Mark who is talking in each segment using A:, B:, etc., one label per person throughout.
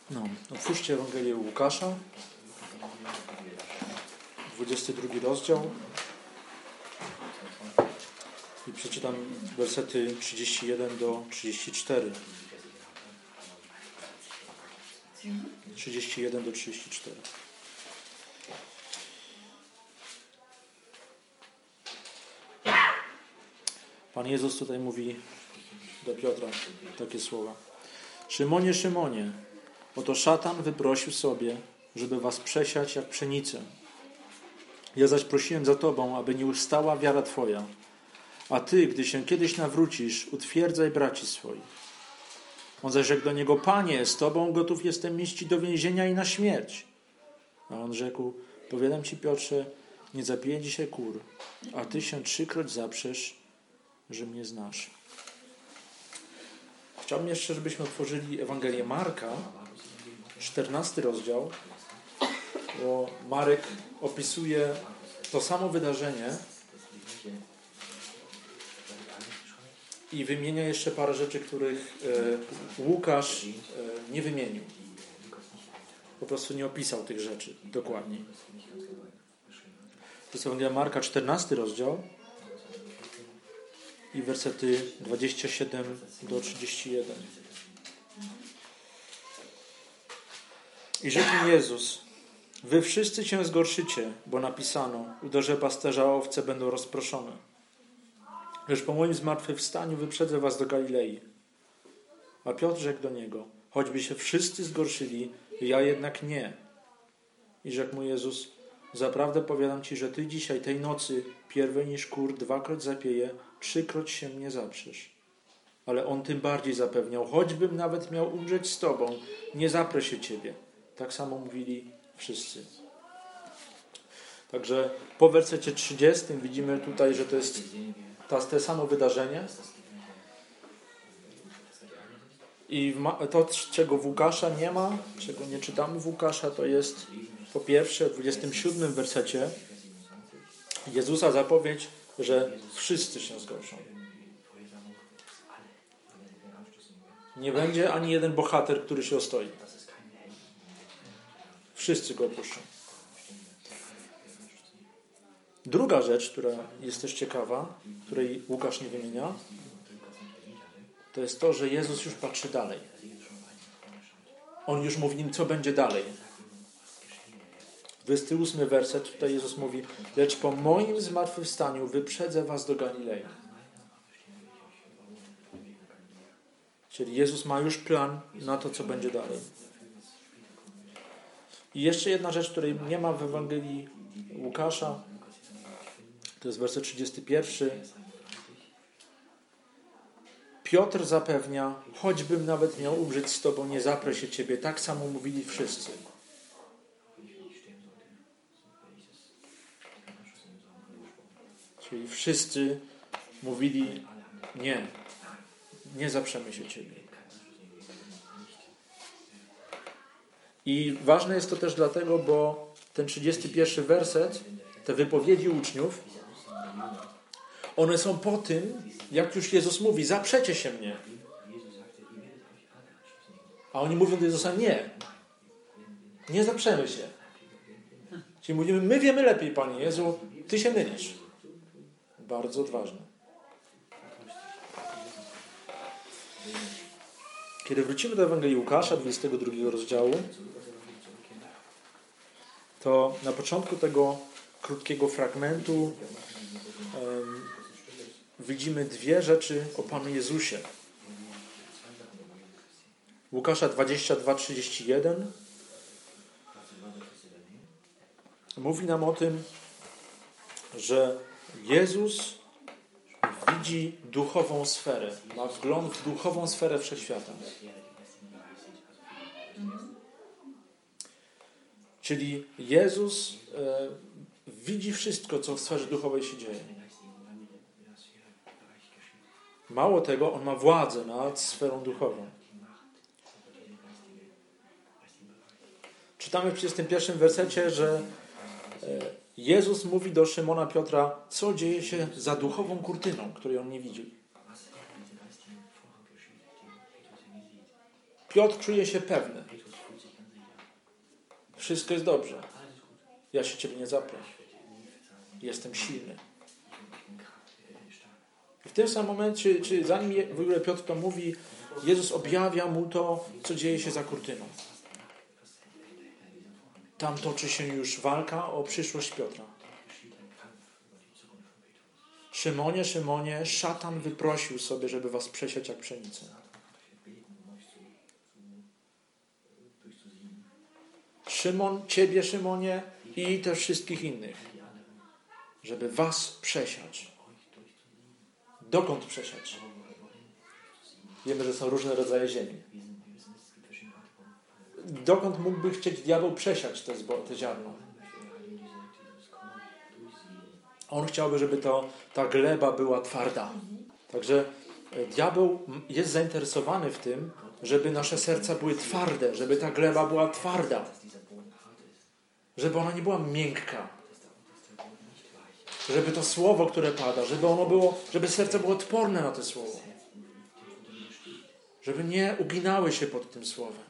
A: Otwórzcie Ewangelię Łukasza, 22 rozdział i przeczytam wersety 31 do 34. 31 do 34. Pan Jezus tutaj mówi do Piotra takie słowa. Szymonie, Szymonie, oto szatan wyprosił sobie, żeby was przesiać jak pszenicę. Ja zaś prosiłem za tobą, aby nie ustała wiara twoja. A ty, gdy się kiedyś nawrócisz, utwierdzaj braci swoich. On zaś rzekł do niego, Panie, z tobą gotów jestem iść do więzienia i na śmierć. A on rzekł, powiadam ci, Piotrze, nie zabiję dzisiaj kur, a ty się 3-kroć zaprzesz, że mnie znasz. Chciałbym jeszcze, żebyśmy otworzyli Ewangelię Marka, 14 rozdział, bo Marek opisuje to samo wydarzenie i wymienia jeszcze parę rzeczy, których Łukasz nie wymienił. Po prostu nie opisał tych rzeczy dokładniej. To jest Ewangelia Marka, 14 rozdział i wersety 27 do 31. I rzekł mi Jezus, wy wszyscy się zgorszycie, bo napisano, uderzę pasterza, a owce będą rozproszone. Lecz po moim zmartwychwstaniu wyprzedzę was do Galilei. A Piotr rzekł do niego, choćby się wszyscy zgorszyli, ja jednak nie. I rzekł mu Jezus, zaprawdę powiadam ci, że ty dzisiaj, tej nocy, pierwej niż kur 2-kroć zapieje, 3-kroć się mnie zaprzesz. Ale on tym bardziej zapewniał, choćbym nawet miał umrzeć z tobą, nie zaprę się ciebie. Tak samo mówili wszyscy. Także po wersecie 30 widzimy tutaj, że to jest to samo wydarzenie. I to, czego w Łukasza nie ma, czego nie czytamy w Łukasza, to jest po pierwsze w 27 wersecie Jezusa zapowiedź, że wszyscy się zgorszą. Nie będzie ani jeden bohater, który się ostoi. Wszyscy go opuszczą. Druga rzecz, która jest też ciekawa, której Łukasz nie wymienia, to jest to, że Jezus już patrzy dalej. On już mówi im, co będzie dalej. 28 werset, tutaj Jezus mówi, lecz po moim zmartwychwstaniu wyprzedzę was do Galilei. Czyli Jezus ma już plan na to, co będzie dalej. I jeszcze jedna rzecz, której nie ma w Ewangelii Łukasza, to jest werset 31. Piotr zapewnia, choćbym nawet miał umrzeć z tobą, nie zaprę się ciebie. Tak samo mówili wszyscy. Czyli wszyscy mówili, nie zaprzemy się ciebie. I ważne jest to też dlatego, bo ten 31 werset, te wypowiedzi uczniów, one są po tym, jak już Jezus mówi, zaprzecie się mnie. A oni mówią do Jezusa, nie zaprzemy się. Czyli mówimy, my wiemy lepiej, Panie Jezu, Ty się mylisz. Bardzo odważne. Kiedy wrócimy do Ewangelii Łukasza, 22 rozdziału, to na początku tego krótkiego fragmentu widzimy dwie rzeczy o Panu Jezusie. Łukasza 22:31 mówi nam o tym, że Jezus widzi duchową sferę, ma wgląd w duchową sferę wszechświata. Czyli Jezus widzi wszystko, co w sferze duchowej się dzieje. Mało tego, On ma władzę nad sferą duchową. Czytamy w 31 wersecie, że Jezus mówi do Szymona Piotra, co dzieje się za duchową kurtyną, której on nie widzi. Piotr czuje się pewny. Wszystko jest dobrze. Ja się ciebie nie zaprę. Jestem silny. I w tym samym momencie, czy zanim w ogóle Piotr to mówi, Jezus objawia mu to, co dzieje się za kurtyną. Tam toczy się już walka o przyszłość Piotra. Szymonie, Szymonie, szatan wyprosił sobie, żeby was przesiać jak pszenicę. Szymon, ciebie, Szymonie, i też wszystkich innych. Żeby was przesiać. Dokąd przesiać? Wiemy, że są różne rodzaje ziemi. Dokąd mógłby chcieć diabeł przesiać te ziarno? On chciałby, żeby ta gleba była twarda. Także diabeł jest zainteresowany w tym, żeby nasze serca były twarde, żeby ta gleba była twarda. Żeby ona nie była miękka. Żeby to słowo, które pada, żeby serce było odporne na to słowo. Żeby nie uginały się pod tym słowem.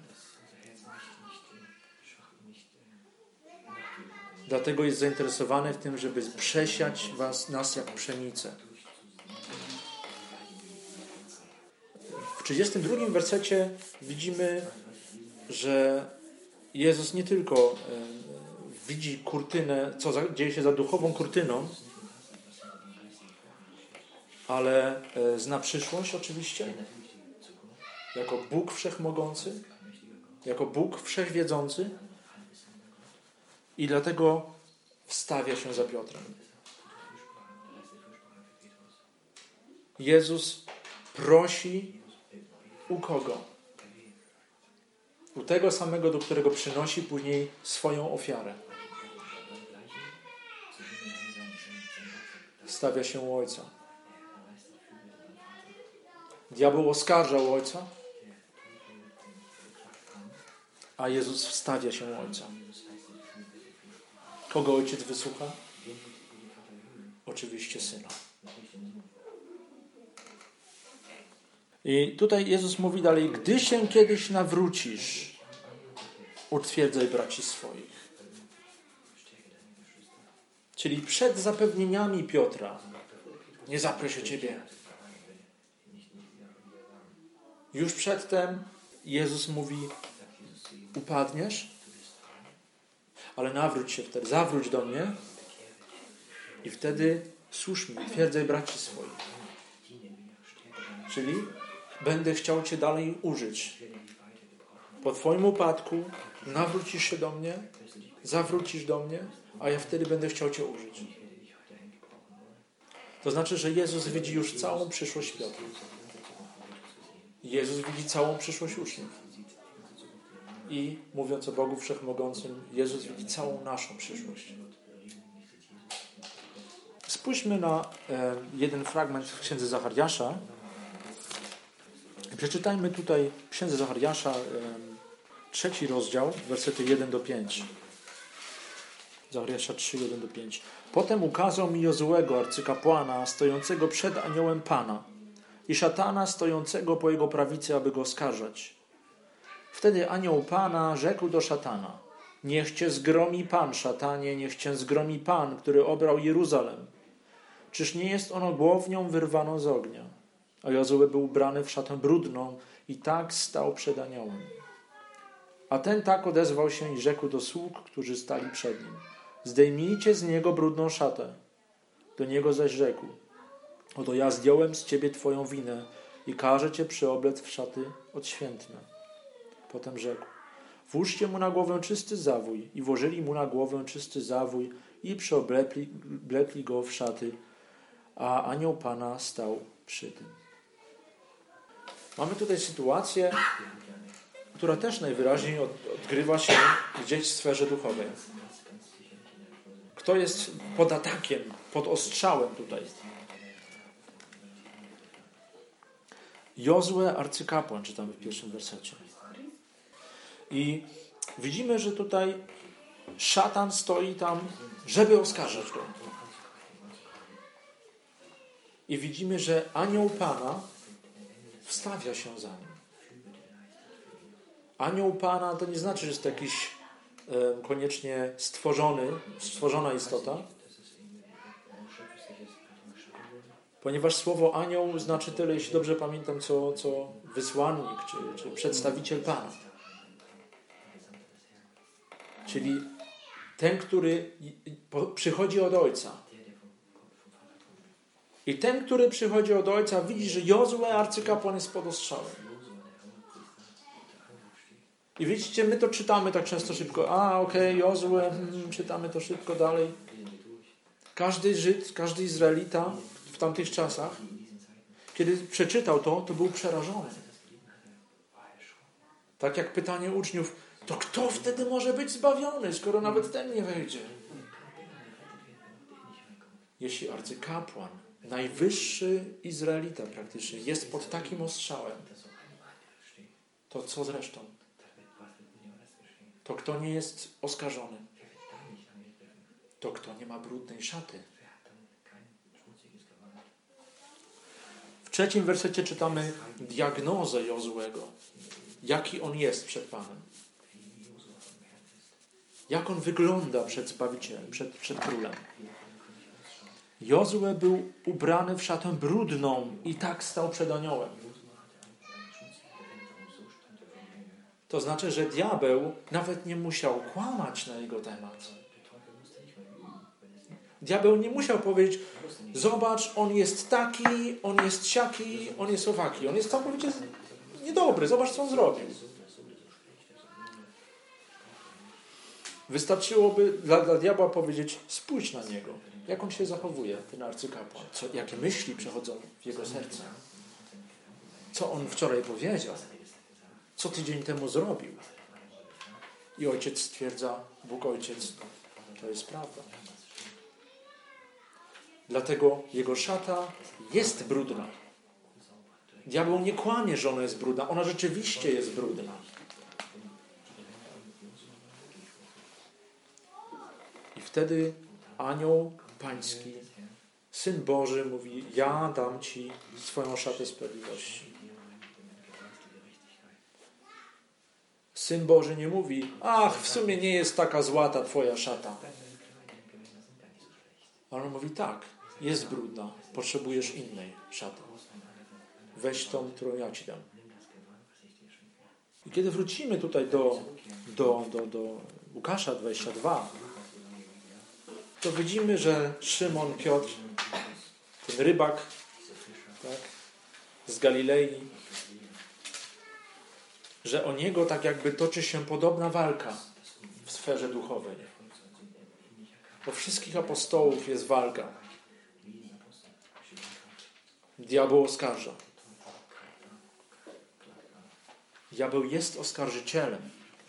A: Dlatego jest zainteresowany w tym, żeby przesiać nas jak pszenicę. W 32 wersecie widzimy, że Jezus nie tylko widzi kurtynę, co dzieje się za duchową kurtyną, ale zna przyszłość oczywiście, jako Bóg Wszechmogący, jako Bóg Wszechwiedzący i dlatego wstawia się za Piotrem. Jezus prosi u kogo? U tego samego, do którego przynosi później swoją ofiarę. Stawia się u Ojca. Diabeł oskarżał Ojca, a Jezus wstawia się u Ojca. Kogo Ojciec wysłucha? Oczywiście Syna. I tutaj Jezus mówi dalej, gdy się kiedyś nawrócisz, utwierdzaj braci swoich. Czyli przed zapewnieniami Piotra, nie zaprę się ciebie. Już przedtem Jezus mówi, upadniesz, ale nawróć się wtedy, zawróć do mnie i wtedy służ mi, utwierdzaj braci swoich. Czyli będę chciał cię dalej użyć. Po twoim upadku nawrócisz się do mnie, zawrócisz do mnie, a ja wtedy będę chciał cię użyć. To znaczy, że Jezus widzi już całą przyszłość Piotra. Jezus widzi całą przyszłość uczniów. I mówiąc o Bogu Wszechmogącym, Jezus widzi całą naszą przyszłość. Spójrzmy na jeden fragment w Księdze Zachariasza. Przeczytajmy tutaj w Księdze Zachariasza 3 rozdział, wersety 1-5. Zachariasza 3, 1-5. Potem ukazał mi Jozuego, arcykapłana, stojącego przed aniołem Pana i szatana stojącego po jego prawicy, aby go oskarżać. Wtedy anioł Pana rzekł do szatana: niech cię zgromi Pan, szatanie, niech cię zgromi Pan, który obrał Jeruzalem. Czyż nie jest ono głownią wyrwaną z ognia? A Jozue był ubrany w szatę brudną i tak stał przed aniołem. A ten tak odezwał się i rzekł do sług, którzy stali przed nim: zdejmijcie z niego brudną szatę. Do niego zaś rzekł: oto ja zdjąłem z ciebie twoją winę i każę cię przyoblec w szaty odświętne. Potem rzekł: włóżcie mu na głowę czysty zawój. I włożyli mu na głowę czysty zawój i przeoblepli go w szaty, a anioł Pana stał przy tym. Mamy tutaj sytuację, która też najwyraźniej odgrywa się gdzieś w sferze duchowej. Kto jest pod atakiem, pod ostrzałem tutaj? Jozue, arcykapłan, czytamy w pierwszym wersecie. I widzimy, że tutaj szatan stoi tam, żeby oskarżać go. I widzimy, że anioł Pana wstawia się za nim. Anioł Pana to nie znaczy, że jest to jakiś koniecznie stworzona istota, ponieważ słowo anioł znaczy tyle, jeśli dobrze pamiętam, co wysłannik, czy przedstawiciel Pana. Czyli ten, który przychodzi od Ojca. I ten, który przychodzi od Ojca, widzi, że Jozue, arcykapłan, jest pod ostrzałem. I widzicie, my to czytamy tak często szybko. Jozue, czytamy to szybko dalej. Każdy Żyd, każdy Izraelita w tamtych czasach, kiedy przeczytał to był przerażony. Tak jak pytanie uczniów, to kto wtedy może być zbawiony, skoro nawet ten nie wejdzie? Jeśli arcykapłan, najwyższy Izraelita praktycznie, jest pod takim ostrzałem, to co zresztą? To kto nie jest oskarżony? To kto nie ma brudnej szaty? W 3 wersecie czytamy diagnozę Jozuego. Jaki on jest przed Panem. Jak on wygląda przed Zbawicielem, przed Królem. Jozue był ubrany w szatę brudną i tak stał przed aniołem. To znaczy, że diabeł nawet nie musiał kłamać na jego temat. Diabeł nie musiał powiedzieć, zobacz, on jest taki, on jest siaki, on jest owaki. On jest całkowicie niedobry, zobacz, co on zrobił. Wystarczyłoby dla diabła powiedzieć, spójrz na niego, jak on się zachowuje, ten arcykapłan, jakie myśli przechodzą w jego serce. Co on wczoraj powiedział, co tydzień temu zrobił. I ojciec stwierdza, Bóg Ojciec, to jest prawda. Dlatego jego szata jest brudna. Diabeł nie kłamie, że ona jest brudna. Ona rzeczywiście jest brudna. I wtedy anioł pański, Syn Boży mówi, ja dam Ci swoją szatę sprawiedliwości. Syn Boży nie mówi, w sumie nie jest taka zła ta Twoja szata. Ale on mówi, tak, jest brudna, potrzebujesz innej szaty. Weź tą, którą ja Ci dam. I kiedy wrócimy tutaj do Łukasza 22, to widzimy, że Szymon Piotr, ten rybak, tak, z Galilei, że o niego tak jakby toczy się podobna walka w sferze duchowej. O wszystkich apostołów jest walka. Diabeł oskarża. Diabeł jest oskarżycielem.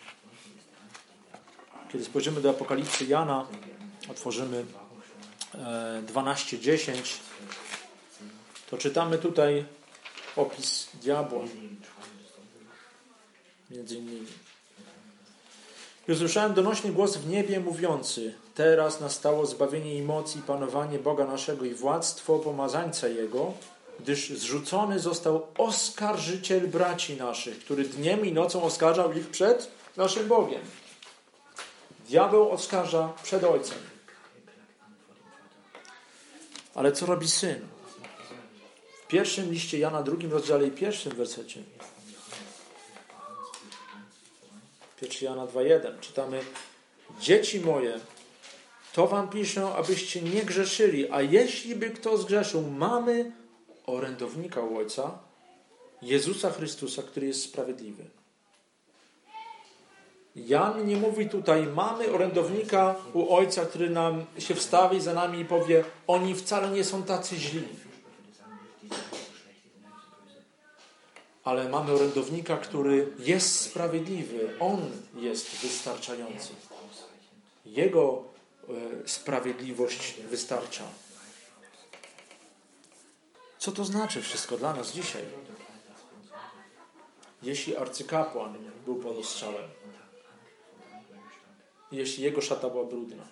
A: Kiedy spojrzymy do Apokalipsy Jana, otworzymy 12:10, to czytamy tutaj opis diabła. Między innymi. I usłyszałem donośny głos w niebie mówiący, teraz nastało zbawienie i moc i panowanie Boga naszego i władztwo pomazańca Jego, gdyż zrzucony został oskarżyciel braci naszych, który dniem i nocą oskarżał ich przed naszym Bogiem. Diabeł oskarża przed Ojcem. Ale co robi Syn? W pierwszym liście Jana, 2 rozdziale i 1 wersecie. 1 Jana 2:1 czytamy: dzieci moje, to wam piszę, abyście nie grzeszyli, a jeśli by kto zgrzeszył, mamy orędownika u Ojca, Jezusa Chrystusa, który jest sprawiedliwy. Jan nie mówi tutaj, mamy orędownika u Ojca, który nam się wstawi za nami i powie, oni wcale nie są tacy źli. Ale mamy orędownika, który jest sprawiedliwy. On jest wystarczający. Jego sprawiedliwość wystarcza. Co to znaczy wszystko dla nas dzisiaj? Jeśli arcykapłan był pod ostrzałem, jeśli jego szata była brudna,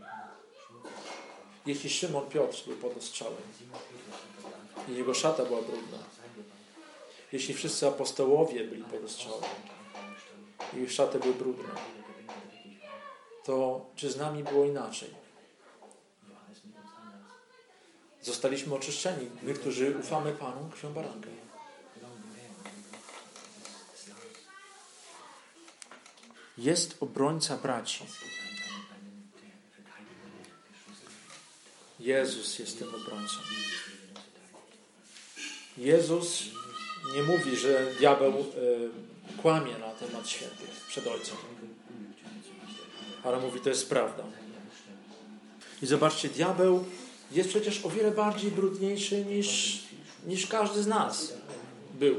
A: jeśli Szymon Piotr był pod ostrzałem i jego szata była brudna, jeśli wszyscy apostołowie byli pod ostrzałem i ich szaty były brudne, to czy z nami było inaczej? Zostaliśmy oczyszczeni, my, którzy ufamy Panu, krwią baranka. Jest obrońca braci. Jezus jest tym obrońcą. Jezus nie mówi, że diabeł kłamie na temat świętych przed Ojcem. Ale mówi, to jest prawda. I zobaczcie, diabeł jest przecież o wiele bardziej brudniejszy niż każdy z nas był.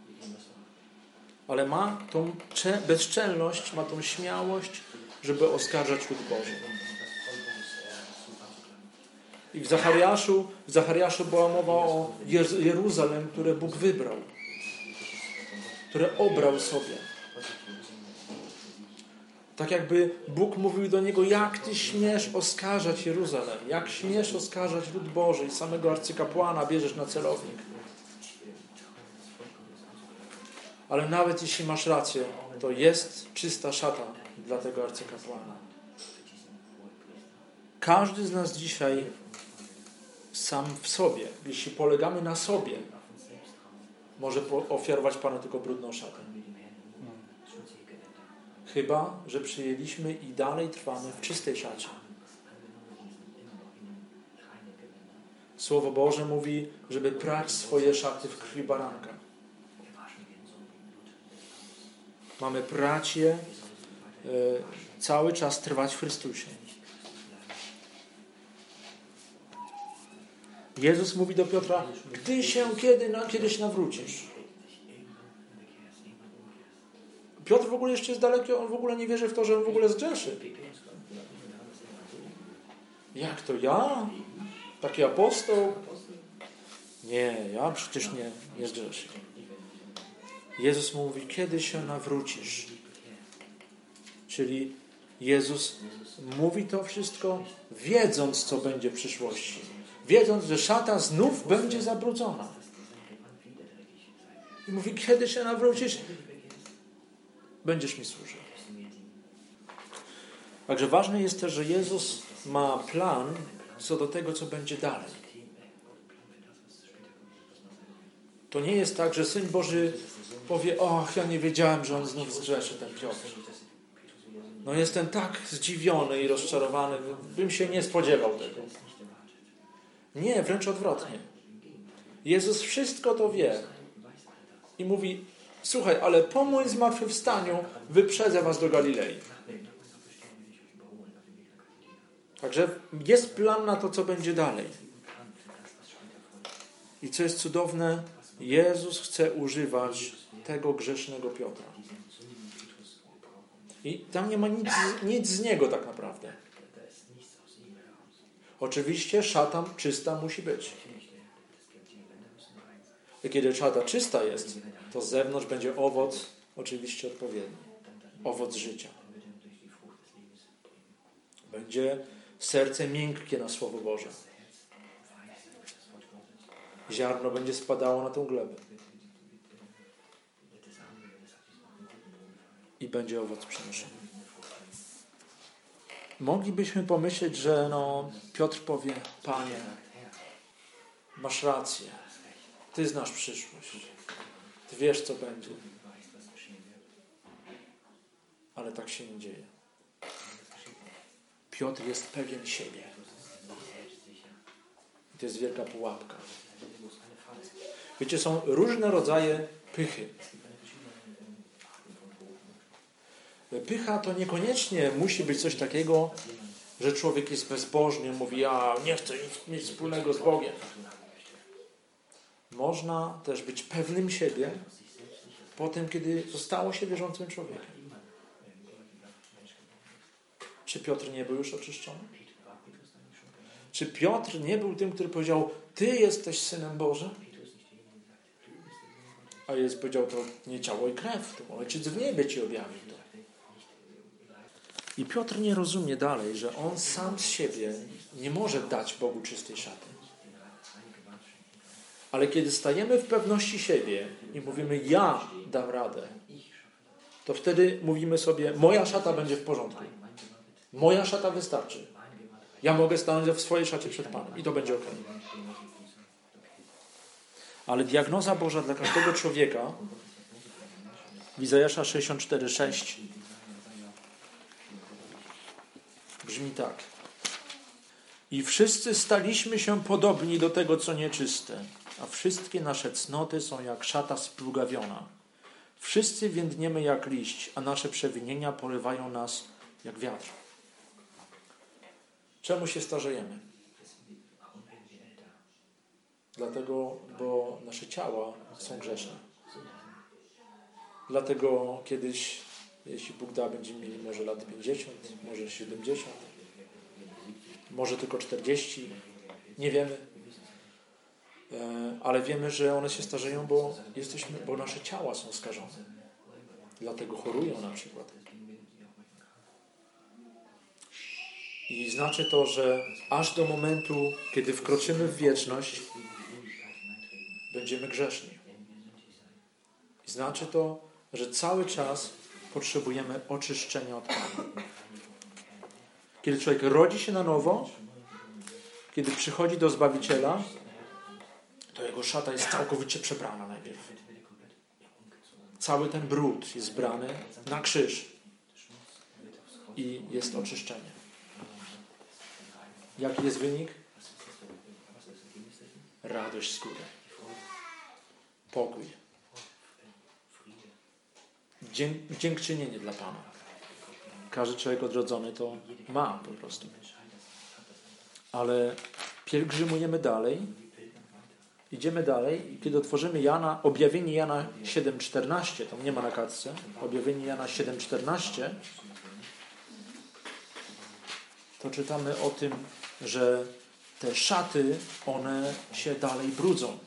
A: Ale ma tą bezczelność, ma tą śmiałość, żeby oskarżać lud Boży. I w Zachariaszu była mowa o Jeruzalem, które Bóg wybrał, które obrał sobie. Tak jakby Bóg mówił do niego, jak ty śmiesz oskarżać Jeruzalem, jak śmiesz oskarżać lud Boży i samego arcykapłana bierzesz na celownik. Ale nawet jeśli masz rację, to jest czysta szata dla tego arcykapłana. Każdy z nas dzisiaj sam w sobie, jeśli polegamy na sobie, może ofiarować Panu tylko brudną szatę. Chyba że przyjęliśmy i dalej trwamy w czystej szacie. Słowo Boże mówi, żeby prać swoje szaty w krwi baranka. Mamy prać je, cały czas trwać w Chrystusie. Jezus mówi do Piotra, gdy się kiedyś nawrócisz. Piotr w ogóle jeszcze jest daleki, on w ogóle nie wierzy w to, że on w ogóle zgrzeszy. Jak to ja? Taki apostoł? Nie, ja przecież nie zgrzeszę. Jezus mówi, kiedy się nawrócisz. Czyli Jezus mówi to wszystko, wiedząc, co będzie w przyszłości. Wiedząc, że szata znów będzie zabrudzona. I mówi, kiedy się nawrócisz, będziesz mi służył. Także ważne jest też, że Jezus ma plan co do tego, co będzie dalej. To nie jest tak, że Syn Boży powie, och, ja nie wiedziałem, że on znów zgrzeszy, ten Piotr. No jestem tak zdziwiony i rozczarowany, bym się nie spodziewał tego. Nie, wręcz odwrotnie. Jezus wszystko to wie. I mówi, słuchaj, ale po moim zmartwychwstaniu wyprzedzę was do Galilei. Także jest plan na to, co będzie dalej. I co jest cudowne, Jezus chce używać tego grzesznego Piotra. I tam nie ma nic z niego tak naprawdę. Oczywiście szata czysta musi być. I kiedy szata czysta jest, to z zewnątrz będzie owoc oczywiście odpowiedni. Owoc życia. Będzie serce miękkie na Słowo Boże. Ziarno będzie spadało na tą glebę. I będzie owoc przynoszony. Moglibyśmy pomyśleć, że Piotr powie, Panie, masz rację. Ty znasz przyszłość. Ty wiesz, co będzie. Ale tak się nie dzieje. Piotr jest pewien siebie. I to jest wielka pułapka. Wiecie, są różne rodzaje pychy. Pycha to niekoniecznie musi być coś takiego, że człowiek jest bezbożny, mówi, ja nie chcę mieć wspólnego z Bogiem. Można też być pewnym siebie po tym, kiedy zostało się wierzącym człowiekiem. Czy Piotr nie był już oczyszczony? Czy Piotr nie był tym, który powiedział, Ty jesteś Synem Bożym? A Jezus powiedział, to nie ciało i krew, to Ojciec w niebie Ci objawił to. I Piotr nie rozumie dalej, że on sam z siebie nie może dać Bogu czystej szaty. Ale kiedy stajemy w pewności siebie i mówimy, ja dam radę, to wtedy mówimy sobie, moja szata będzie w porządku. Moja szata wystarczy. Ja mogę stanąć w swojej szacie przed Panem i to będzie ok. Ale diagnoza Boża dla każdego człowieka w Izajasza 64:6 brzmi tak. I wszyscy staliśmy się podobni do tego, co nieczyste, a wszystkie nasze cnoty są jak szata splugawiona. Wszyscy więdniemy jak liść, a nasze przewinienia porywają nas jak wiatr. Czemu się starzejemy? Dlatego, bo nasze ciała są grzeszne. Dlatego kiedyś, jeśli Bóg da, będziemy mieli może lat 50, może 70, może tylko 40, nie wiemy. Ale wiemy, że one się starzeją, bo nasze ciała są skażone. Dlatego chorują na przykład. I znaczy to, że aż do momentu, kiedy wkroczymy w wieczność, będziemy grzeszni. I znaczy to, że cały czas potrzebujemy oczyszczenia od Pana. Kiedy człowiek rodzi się na nowo, kiedy przychodzi do Zbawiciela, to jego szata jest całkowicie przebrana najpierw. Cały ten brud jest brany na krzyż. I jest oczyszczenie. Jaki jest wynik? Radość z góry. Pokój. Dziękczynienie dla Pana. Każdy człowiek odrodzony to ma po prostu. Ale pielgrzymujemy dalej. Idziemy dalej i kiedy otworzymy objawienie Jana 7,14, tam nie ma na kartce, objawienie Jana 7,14, to czytamy o tym, że te szaty, one się dalej brudzą.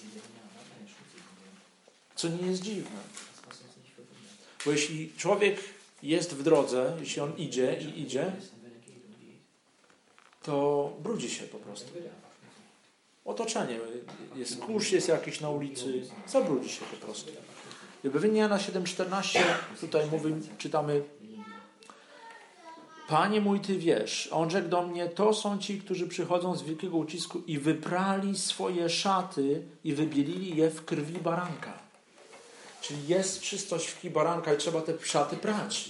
A: Co nie jest dziwne. Bo jeśli człowiek jest w drodze, jeśli on idzie, to brudzi się po prostu. Otoczenie. Jest kurz, jest jakiś na ulicy. Zabrudzi się po prostu. W objawieniu Jana 7,14 tutaj czytamy: Panie mój, Ty wiesz. A on rzekł do mnie: to są ci, którzy przychodzą z wielkiego ucisku i wyprali swoje szaty i wybielili je w krwi baranka. Czyli jest czystość w krwi baranka i trzeba te szaty prać.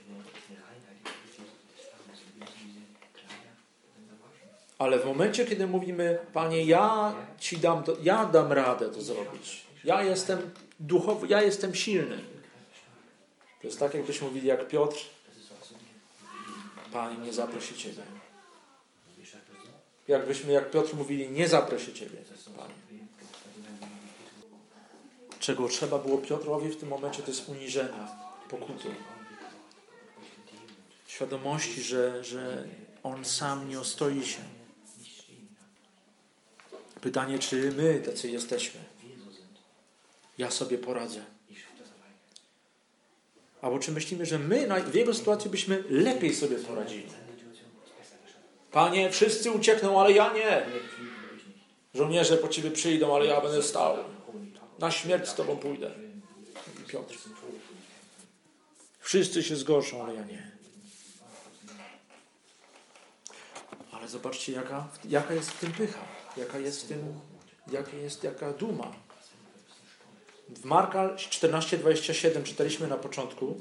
A: Ale w momencie, kiedy mówimy: Panie, ja dam radę to zrobić. Ja jestem duchowy, ja jestem silny. To jest tak, jakbyśmy mówili jak Piotr: Panie, nie zaprosi Ciebie. Jak Piotr mówili: nie zaprosi Ciebie, Panie. Czego trzeba było Piotrowi w tym momencie, to jest uniżenia, pokuty. Świadomości, że on sam nie ostoi się. Pytanie, czy my tacy jesteśmy? Ja sobie poradzę. Albo czy myślimy, że my w jego sytuacji byśmy lepiej sobie poradzili? Panie, wszyscy uciekną, ale ja nie. Żołnierze po Ciebie przyjdą, ale ja będę stał. Na śmierć z Tobą pójdę. Piotr. Wszyscy się zgorszą, ale ja nie. Ale zobaczcie, jaka jest w tym pycha. Jaka duma. W Marka 14:27 czytaliśmy na początku.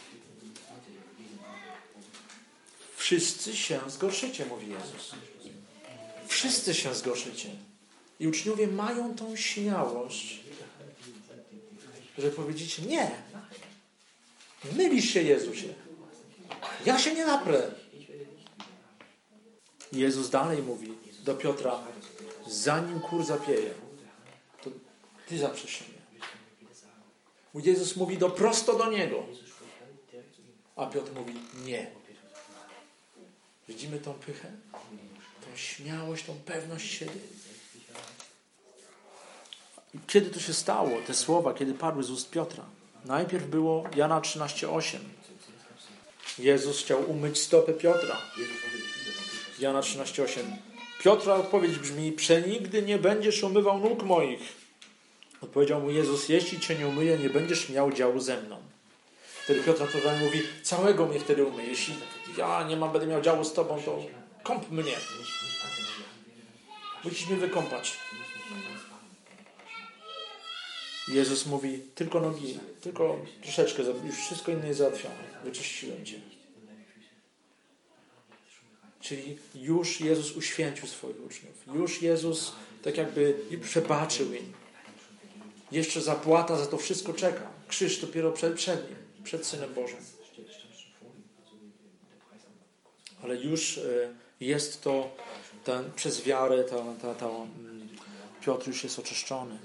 A: Wszyscy się zgorszycie, mówi Jezus. Wszyscy się zgorszycie. I uczniowie mają tą śmiałość, że powiedzieć: nie. Mylisz się, Jezusie. Ja się nie naprę. Jezus dalej mówi do Piotra: zanim kur zapieje, to Ty zaprzesz się mnie. Jezus mówi prosto do Niego. A Piotr mówi: nie. Widzimy tą pychę? Tą śmiałość, tą pewność siebie. Kiedy to się stało? Te słowa, kiedy padły z ust Piotra. Najpierw było Jana 13:8. Jezus chciał umyć stopy Piotra. Jana 13:8. Piotra odpowiedź brzmi: przenigdy nie będziesz umywał nóg moich. Odpowiedział mu Jezus: jeśli Cię nie umyję, nie będziesz miał działu ze mną. Wtedy Piotr odpowiada i mówi, całego mnie wtedy umyj. Jeśli ja nie będę miał działu z Tobą, to kąp mnie. Musisz mnie wykąpać. Jezus mówi, tylko nogi, tylko troszeczkę, już wszystko inne jest załatwione. Wyczyściłem Cię. Czyli już Jezus uświęcił swoich uczniów. Już Jezus tak jakby przebaczył im. Jeszcze zapłata za to wszystko czeka. Krzyż dopiero przed nim, przed Synem Bożym. Ale już jest to przez wiarę Piotr już jest oczyszczony.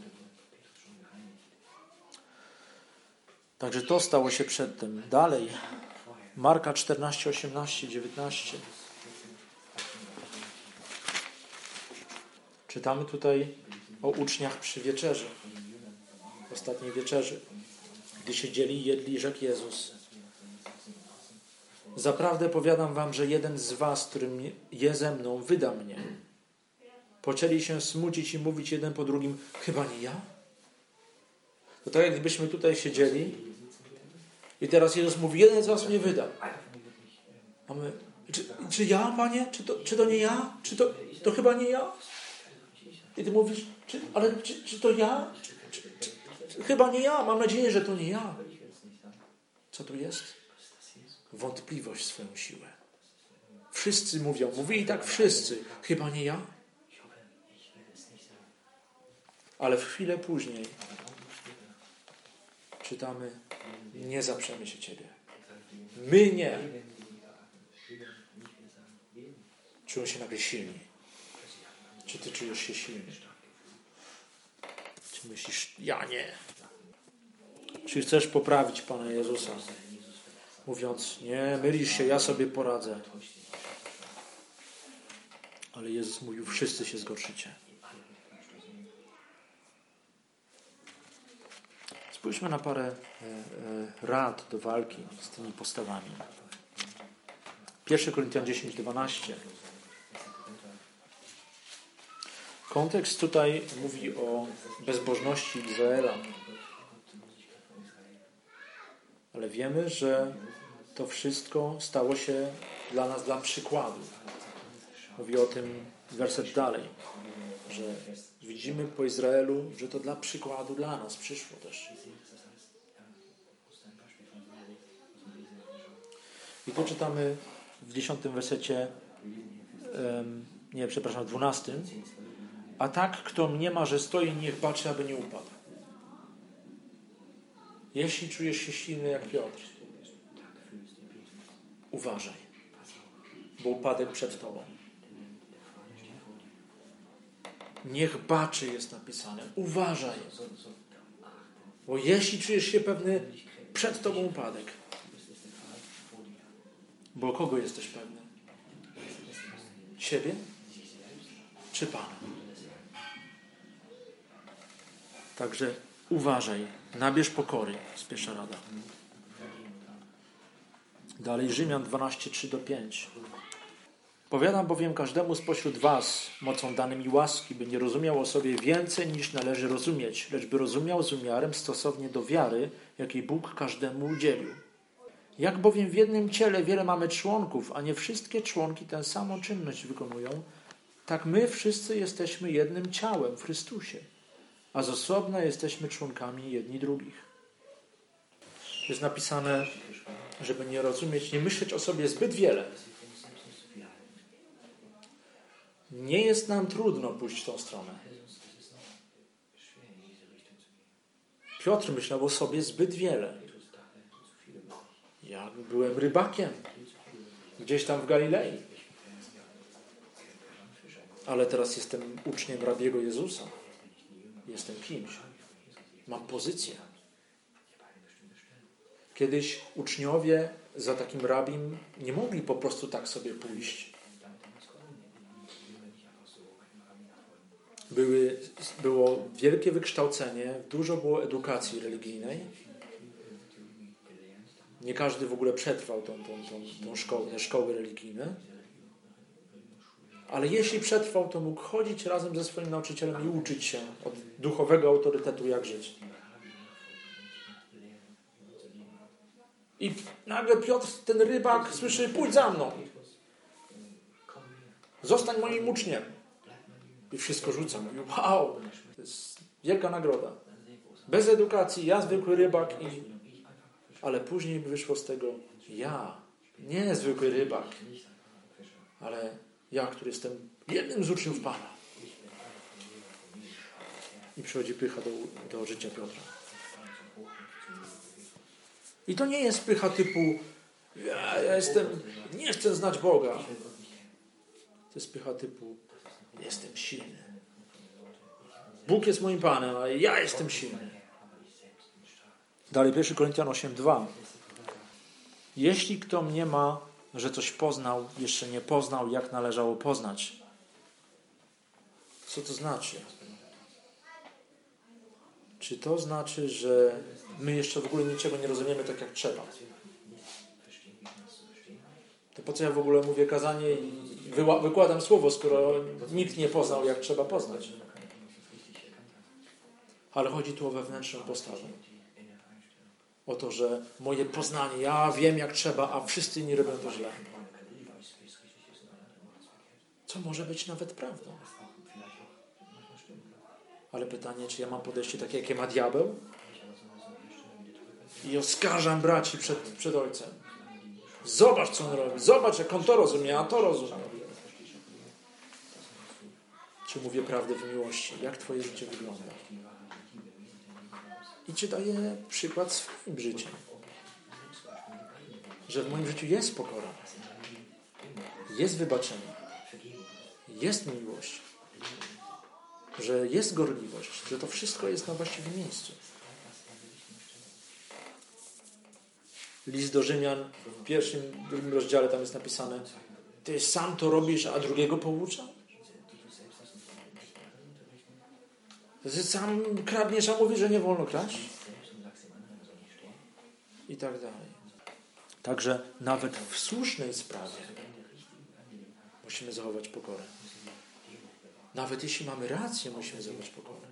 A: Także to stało się przedtem. Dalej. Marka 14, 18, 19. Czytamy tutaj o uczniach przy wieczerzy. Ostatniej wieczerzy. Gdy siedzieli, jedli, rzekł Jezus. Zaprawdę powiadam wam, że jeden z was, którym je ze mną, wyda mnie. Poczęli się smucić i mówić jeden po drugim, chyba nie ja? To tak jakbyśmy tutaj siedzieli i teraz Jezus mówi, jeden z was mnie wyda. A my, czy ja, Panie? Czy to nie ja? Czy to chyba nie ja? I ty mówisz, czy to ja? Chyba nie ja. Mam nadzieję, że to nie ja. Co to jest? Wątpliwość w swoją siłę. Wszyscy mówili tak wszyscy. Chyba nie ja? Ale w chwilę później czytamy, nie zaprzemy się Ciebie. My nie. Czują się nagle silni. Czy Ty czujesz się silny? Czy myślisz, ja nie? Czy chcesz poprawić Pana Jezusa? Mówiąc, nie, mylisz się, ja sobie poradzę. Ale Jezus mówił, wszyscy się zgorszycie. Spójrzmy na parę rad do walki z tymi postawami. 1 Koryntian 10, 12. Kontekst tutaj mówi o bezbożności Izraela. Ale wiemy, że to wszystko stało się dla nas dla przykładu. Mówi o tym werset dalej, że widzimy po Izraelu, że to dla przykładu dla nas przyszło też. I tu czytamy w 10 wersecie, 12. A tak, kto mniema, że stoi, niech baczy, aby nie upadł. Jeśli czujesz się silny jak Piotr, uważaj, bo upadek przed tobą. Niech baczy jest napisane. Uważaj. Bo jeśli czujesz się pewny, przed tobą upadek. Bo kogo jesteś pewny? Siebie? Czy Pana? Także uważaj. Nabierz pokory. Jest pierwsza rada. Dalej Rzymian 12, 3-5. Powiadam bowiem każdemu spośród was, mocą danymi łaski, by nie rozumiał o sobie więcej niż należy rozumieć, lecz by rozumiał z umiarem stosownie do wiary, jakiej Bóg każdemu udzielił. Jak bowiem w jednym ciele wiele mamy członków, a nie wszystkie członki tę samą czynność wykonują, tak my wszyscy jesteśmy jednym ciałem w Chrystusie, a z osobna jesteśmy członkami jedni drugich. Jest napisane, żeby nie rozumieć, nie myśleć o sobie zbyt wiele. Nie jest nam trudno pójść w tą stronę. Piotr myślał o sobie zbyt wiele. Ja byłem rybakiem. Gdzieś tam w Galilei. Ale teraz jestem uczniem rabiego Jezusa. Jestem kimś. Mam pozycję. Kiedyś uczniowie za takim rabim nie mogli po prostu tak sobie pójść. Było wielkie wykształcenie, dużo było edukacji religijnej. Nie każdy w ogóle przetrwał tą szkoły religijne. Ale jeśli przetrwał, to mógł chodzić razem ze swoim nauczycielem i uczyć się od duchowego autorytetu, jak żyć. I nagle Piotr, ten rybak, słyszy: pójdź za mną. Zostań moim uczniem. I wszystko rzuca. Mówi: wow, to jest wielka nagroda. Bez edukacji, ja zwykły rybak. Ale później wyszło z tego: ja, nie zwykły rybak, ale ja, który jestem jednym z uczniów Pana. I przychodzi pycha do życia Piotra. I to nie jest pycha typu: nie chcę znać Boga. To jest pycha typu: jestem silny. Bóg jest moim Panem, a ja jestem silny. Dalej 1 Koryntian 8:2. Jeśli kto mnie ma, że coś poznał, jeszcze nie poznał, jak należało poznać. Co to znaczy? Czy to znaczy, że my jeszcze w ogóle niczego nie rozumiemy tak, jak trzeba? To po co ja w ogóle mówię kazanie i wykładam słowo, skoro nikt nie poznał, jak trzeba poznać? Ale chodzi tu o wewnętrzną postawę. O to, że moje poznanie, ja wiem, jak trzeba, a wszyscy inni robią to źle. Co może być nawet prawdą. Ale pytanie, czy ja mam podejście takie, jakie ma diabeł? I oskarżam braci przed Ojcem. Zobacz, co on robi. Zobacz, jak on to rozumie, a to rozumie. Czy mówię prawdę w miłości? Jak Twoje życie wygląda? I czy daję przykład swoim życiem? Że w moim życiu jest pokora. Jest wybaczenie. Jest miłość. Że jest gorliwość. Że to wszystko jest na właściwym miejscu. List do Rzymian w 1, 2 rozdziale tam jest napisane: ty sam to robisz, a drugiego poucza? Ty sam kradniesz, a mówisz, że nie wolno kraść? I tak dalej. Także nawet w słusznej sprawie musimy zachować pokorę. Nawet jeśli mamy rację, musimy zachować pokorę.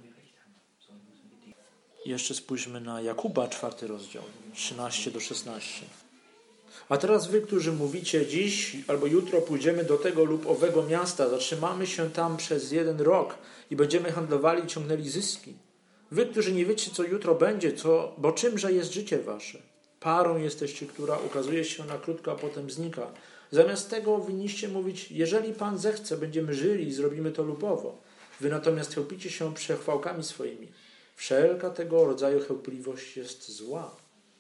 A: I jeszcze spójrzmy na Jakuba, 4 rozdział, 13-16. A teraz wy, którzy mówicie: dziś albo jutro pójdziemy do tego lub owego miasta, zatrzymamy się tam przez 1 rok i będziemy handlowali i ciągnęli zyski. Wy, którzy nie wiecie, co jutro będzie, bo czymże jest życie wasze? Parą jesteście, która ukazuje się na krótko, a potem znika. Zamiast tego winniście mówić: jeżeli Pan zechce, będziemy żyli i zrobimy to lub owo. Wy natomiast chełpicie się przechwałkami swoimi. Wszelka tego rodzaju chełpliwość jest zła.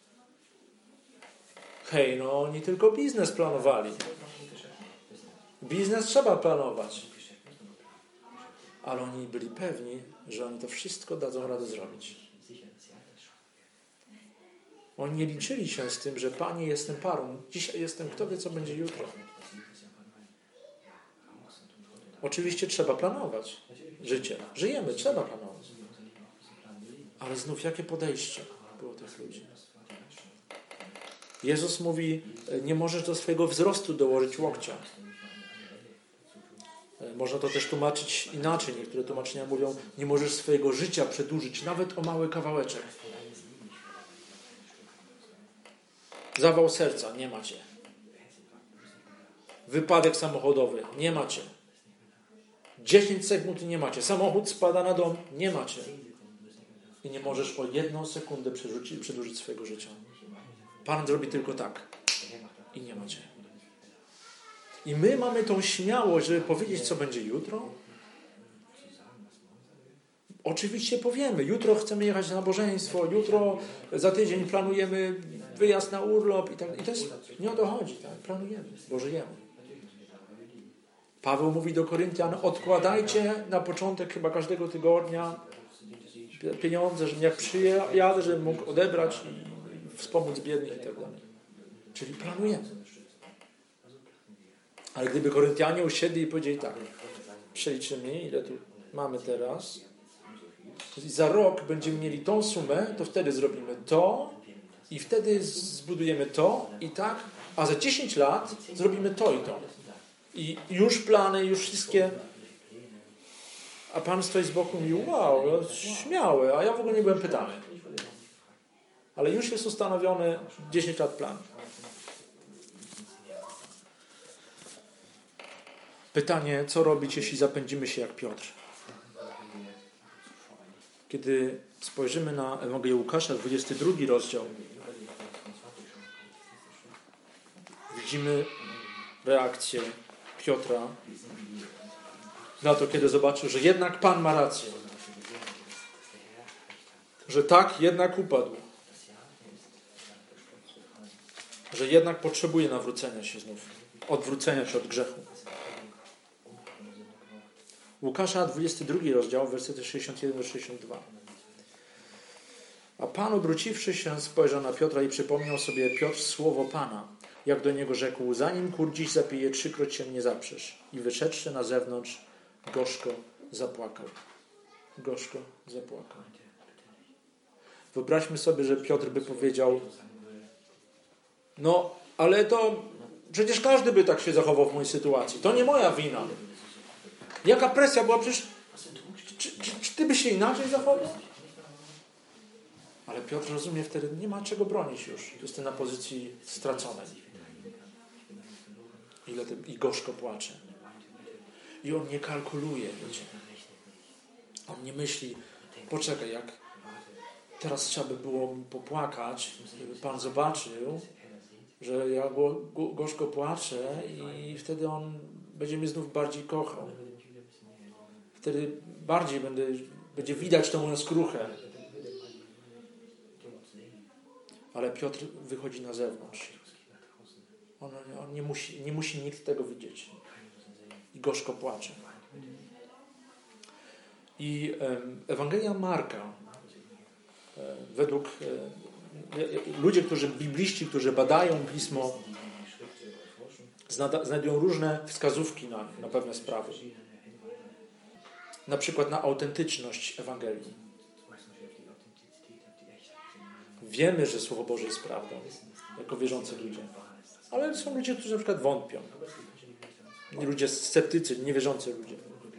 A: Hej, no oni tylko biznes planowali. Biznes trzeba planować. Ale oni byli pewni, że oni to wszystko dadzą radę zrobić. Oni nie liczyli się z tym, że Panie, jestem parą. Dzisiaj jestem, kto wie, co będzie jutro. Oczywiście trzeba planować życie. Żyjemy, trzeba planować. Ale znów, jakie podejście było tych ludzi? Jezus mówi: nie możesz do swojego wzrostu dołożyć łokcia. Można to też tłumaczyć inaczej. Niektóre tłumaczenia mówią: nie możesz swojego życia przedłużyć nawet o mały kawałeczek. Zawał serca, nie macie. Wypadek samochodowy, nie macie. 10 sekund nie macie. Samochód spada na dom, nie macie. I nie możesz o 1 sekundę przedłużyć swojego życia. Pan zrobi tylko tak. I nie macie. I my mamy tą śmiałość, żeby powiedzieć, co będzie jutro. Oczywiście powiemy: jutro chcemy jechać na nabożeństwo, jutro, za tydzień planujemy wyjazd na urlop. I to jest, nie o to chodzi. Tak? Planujemy, bo żyjemy. Paweł mówi do Koryntian: odkładajcie na początek chyba każdego tygodnia pieniądze, żebym jak przyjadę, żebym mógł odebrać i wspomóc biednych i tak dalej. Czyli planujemy. Ale gdyby Koryntianie usiedli i powiedzieli tak: przeliczymy, ile tu mamy teraz, i za rok będziemy mieli tą sumę, to wtedy zrobimy to i wtedy zbudujemy to i tak, a za 10 lat zrobimy to i to. I już plany, już wszystkie. A Pan stoi z boku i mówi: wow, śmiałe, a ja w ogóle nie byłem pytany. ale już jest ustanowiony 10 lat plan. Pytanie, co robić, jeśli zapędzimy się jak Piotr? Kiedy spojrzymy na Ewangelię Łukasza, 22 rozdział, widzimy reakcję Piotra na to, kiedy zobaczył, że jednak Pan ma rację. Że tak, jednak upadł. Że jednak potrzebuje nawrócenia się znów. Odwrócenia się od grzechu. Łukasza, 22 rozdział, wersety 61-62. A Pan, obróciwszy się, spojrzał na Piotra i przypomniał sobie Piotr słowo Pana, jak do niego rzekł: zanim kur dziś zapije, 3-kroć się nie zaprzesz. I wyszedłszy na zewnątrz, gorzko zapłakał. Gorzko zapłakał. Wyobraźmy sobie, że Piotr by powiedział: no, ale to przecież każdy by tak się zachował w mojej sytuacji. To nie moja wina. Jaka presja była? Przecież czy ty byś się inaczej zachował? Ale Piotr rozumie wtedy, nie ma czego bronić już. Jestem na pozycji straconej. I gorzko płacze. I on nie kalkuluje, wiecie. On nie myśli, poczekaj, jak teraz trzeba by było mi popłakać, żeby Pan zobaczył, że ja gorzko płaczę i wtedy on będzie mnie znów bardziej kochał. Wtedy bardziej będzie widać tą moją skruchę. Ale Piotr wychodzi na zewnątrz. On nie musi nikt tego widzieć. I gorzko płacze. I Ewangelia Marka, według ludzie, bibliści, którzy badają Pismo, znajdują różne wskazówki na pewne sprawy. Na przykład na autentyczność Ewangelii. Wiemy, że Słowo Boże jest prawdą, jako wierzący ludzie. Ale są ludzie, którzy na przykład wątpią. Ludzie sceptycy, niewierzący ludzie.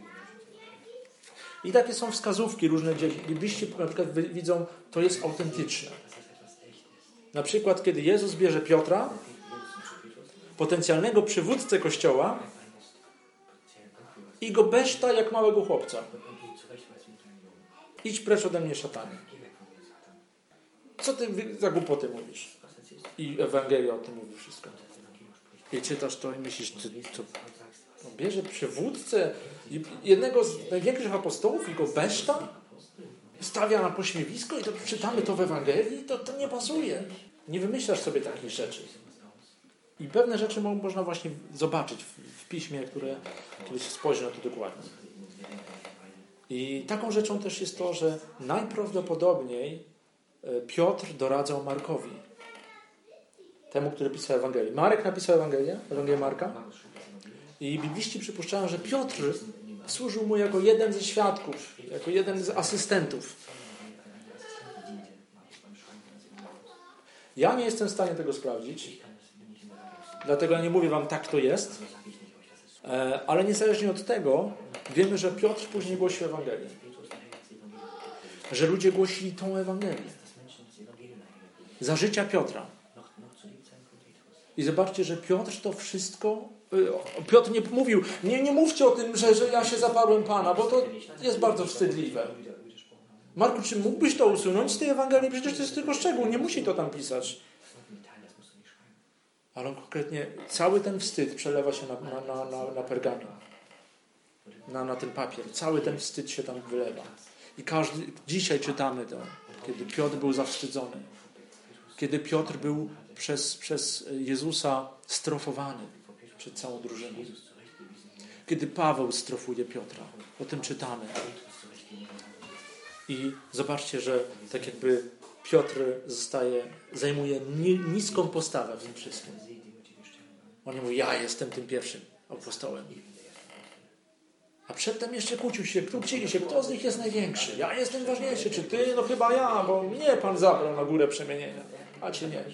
A: I takie są wskazówki różne, gdzie bibliści na przykład widzą, to jest autentyczne. Na przykład, kiedy Jezus bierze Piotra, potencjalnego przywódcę Kościoła, i go beszta jak małego chłopca. Idź precz ode mnie, szatanie. Co ty za głupoty mówisz? I Ewangelia o tym mówi wszystko. I czytasz to i myślisz, to bierze przywódcę, jednego z największych apostołów i go beszta? Stawia na pośmiewisko i to czytamy to w Ewangelii? To nie pasuje. Nie wymyślasz sobie takich rzeczy. I pewne rzeczy można właśnie zobaczyć w Piśmie, które kiedyś spojrzy na to dokładnie. I taką rzeczą też jest to, że najprawdopodobniej Piotr doradzał Markowi. Temu, który pisał Ewangelię. Marek napisał Ewangelię Marka. I bibliści przypuszczają, że Piotr służył mu jako jeden ze świadków, jako jeden z asystentów. Ja nie jestem w stanie tego sprawdzić. Dlatego ja nie mówię wam, tak to jest. Ale niezależnie od tego, wiemy, że Piotr później głosił Ewangelię. Że ludzie głosili tą Ewangelię. Za życia Piotra. I zobaczcie, że Piotr to wszystko... Piotr nie mówił, nie mówcie o tym, że ja się zaparłem Pana, bo to jest bardzo wstydliwe. Marku, czy mógłbyś to usunąć z tej Ewangelii? Przecież to jest tylko szczegół, nie musi to tam pisać. Ale on konkretnie, cały ten wstyd przelewa się na pergamin. Na ten papier. Cały ten wstyd się tam wylewa. I dzisiaj czytamy to, kiedy Piotr był zawstydzony. Kiedy Piotr był przez Jezusa strofowany przed całą drużyną. Kiedy Paweł strofuje Piotra. O tym czytamy. I zobaczcie, że tak jakby Piotr zajmuje niską postawę w tym wszystkim. On mówi, ja jestem tym pierwszym apostołem. A przedtem jeszcze kłócili się, kto z nich jest największy. Ja jestem ważniejszy, czy ty? No chyba ja, bo mnie Pan zabrał na górę przemienienia, a cię nie.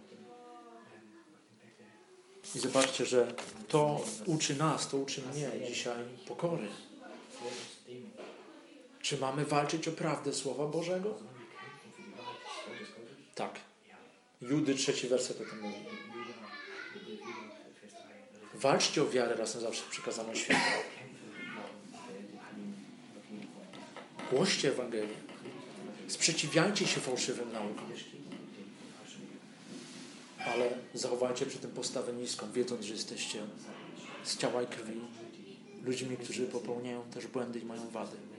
A: I zobaczcie, że to uczy mnie dzisiaj pokory. Czy mamy walczyć o prawdę Słowa Bożego? Tak. Judy 3 werset o tym mówi. Walczcie o wiarę raz na zawsze przekazaną światu. Głoście Ewangelię. Sprzeciwiajcie się fałszywym naukom. Ale zachowajcie przy tym postawę niską, wiedząc, że jesteście z ciała i krwi ludźmi, którzy popełniają też błędy i mają wady.